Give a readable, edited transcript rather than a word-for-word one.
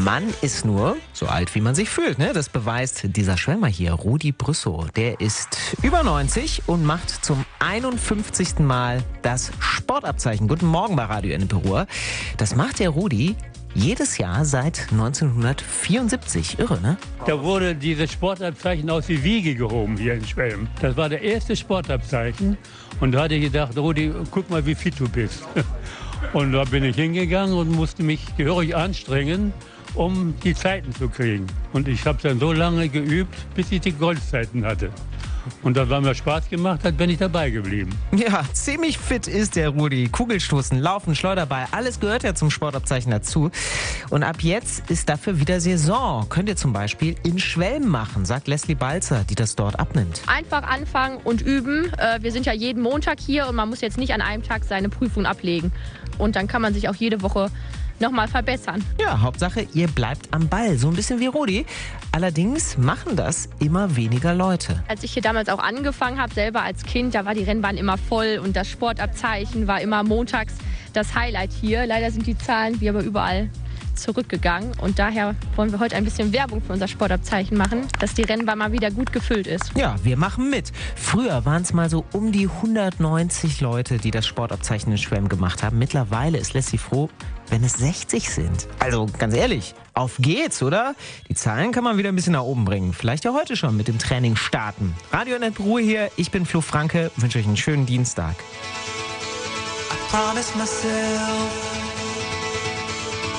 Man ist nur so alt, wie man sich fühlt, ne? Das beweist dieser Schwimmer hier, Rudi Brüssow. Der ist über 90 und macht zum 51. Mal das Sportabzeichen. Guten Morgen bei Radio Ennepe. Das macht der Rudi jedes Jahr seit 1974. Irre, ne? Da wurde dieses Sportabzeichen aus die Wiege gehoben hier in Schwelm. Das war der erste Sportabzeichen. Und da hatte ich gedacht, Rudi, guck mal, wie fit du bist. Und da bin ich hingegangen und musste mich gehörig anstrengen, um die Zeiten zu kriegen. Und ich habe dann so lange geübt, bis ich die Goldzeiten hatte. Und da, weil mir Spaß gemacht hat, bin ich dabei geblieben. Ja, ziemlich fit ist der Rudi. Kugelstoßen, Laufen, Schleuderball, alles gehört ja zum Sportabzeichen dazu. Und ab jetzt ist dafür wieder Saison. Könnt ihr zum Beispiel in Schwelm machen, sagt Leslie Balzer, die das dort abnimmt. Einfach anfangen und üben. Wir sind ja jeden Montag hier und man muss jetzt nicht an einem Tag seine Prüfung ablegen. Und dann kann man sich auch jede Woche nochmal verbessern. Ja, Hauptsache, ihr bleibt am Ball. So ein bisschen wie Rudi. Allerdings machen das immer weniger Leute. Als ich hier damals auch angefangen habe, selber als Kind, da war die Rennbahn immer voll und das Sportabzeichen war immer montags das Highlight hier. Leider sind die Zahlen wie aber überall zurückgegangen und daher wollen wir heute ein bisschen Werbung für unser Sportabzeichen machen, dass die Rennbahn mal wieder gut gefüllt ist. Ja, wir machen mit. Früher waren es mal so um die 190 Leute, die das Sportabzeichen in Schwelm gemacht haben. Mittlerweile ist Leslie froh, wenn es 60 sind. Also ganz ehrlich, auf geht's, oder? Die Zahlen kann man wieder ein bisschen nach oben bringen. Vielleicht ja heute schon mit dem Training starten. Radio Ennepe hier, ich bin Flo Franke, wünsche euch einen schönen Dienstag. I promise myself